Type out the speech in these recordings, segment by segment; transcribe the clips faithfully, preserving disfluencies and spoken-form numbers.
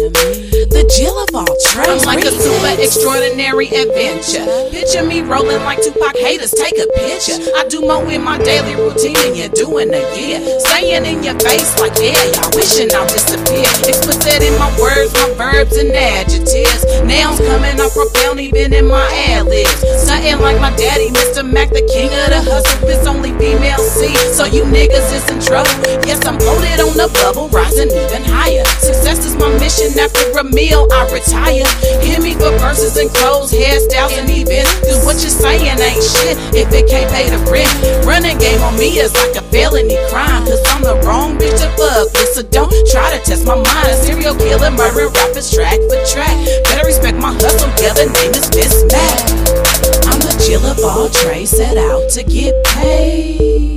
The Jill of all trades. I'm like a super extraordinary adventure. Picture me rolling like Tupac, haters take a picture. I do more in my daily routine than you're doing a year. Saying in your face like, yeah, y'all wishing I'll disappear. Explicit in my words, my verbs and adjectives. Nouns coming off profound even in my ad-libs. Something like my daddy, Mister Mac, the king of the hustle. It's only female C, so you niggas is in trouble. Yes, I'm floated on the bubble, rising even higher. Success is my mission, after a meal I retire. Hear me for verses and clothes, hairstyles and events. Cause what you're saying ain't shit if it can't pay the rent. Running game on me is like a felony crime, cause I'm the wrong bitch to fuck with. So don't try to test my mind. A serial killer, murder rappers track for track. Better respect my hustle, yeah, the name is Miss Mac. I'm the Jill of all trades, set out to get paid.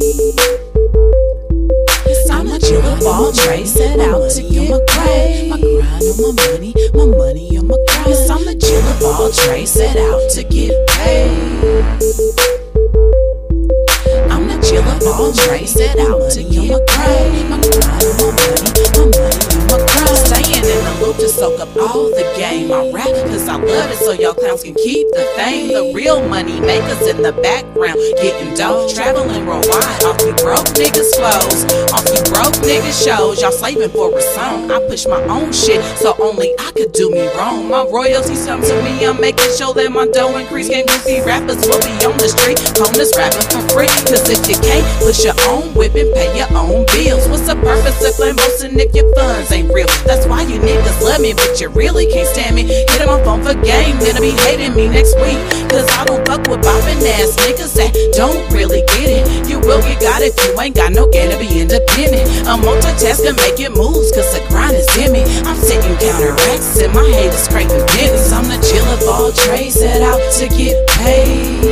I'm a Jill of all trades, set out to get paid. My grind on my money, my money on my grind. Yes, I'm the Jill of all trades, set out to get paid. I'm the Jill of all trades, set out to get paid. My grind on my money, my money on my grind. Staying in the loop to soak up all the game. I rap cause I love it so y'all clowns can keep the fame. The real money makers in the background getting dope, traveling worldwide off you broke niggas flows, off you broke niggas shows. Y'all slaving for a song. I push my own shit so only I could do me wrong. My royalties come to me, I'm making sure that my dough increase. Can't goofy rappers will be on the street, homeless rapping for free. Cause if you can't push your own whip and pay your own bills, what's the purpose of flamboasting if your funds ain't real? That's why you niggas love me, but you really can't stand me. Hit on my phone for game, then be hating me next week. Cause I don't fuck with bopping ass niggas that don't really get it. You will get got if you ain't got no game to be independent. I'm multitasking, making moves, cause the grind is in me. I'm taking counteracts and my haters scraping pennies. I'm the Jill of all trades, set out to get paid.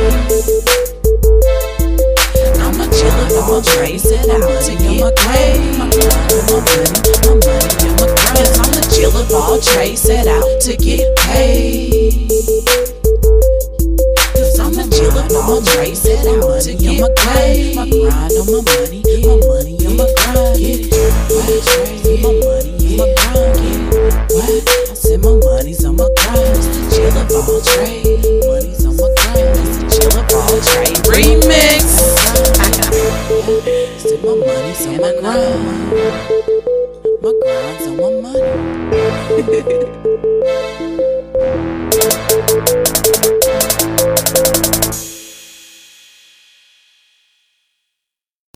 I'm a Jill of all trades, set out to get paid. My grind on my money, my money on my grind. Yes, I'm the Jill of all trades, set out to get paid. Cause I'm the Jill of all trades, set out to get paid. My grind on my money, my money on my grind. Get it? What? My money on my grind. Get it? What? I said my money's on my grind. It's the Jill of all trades. Money's on my grind. It's the Jill of all trades. Remix. I got it. Said my money's on my grind. My grind's on my money.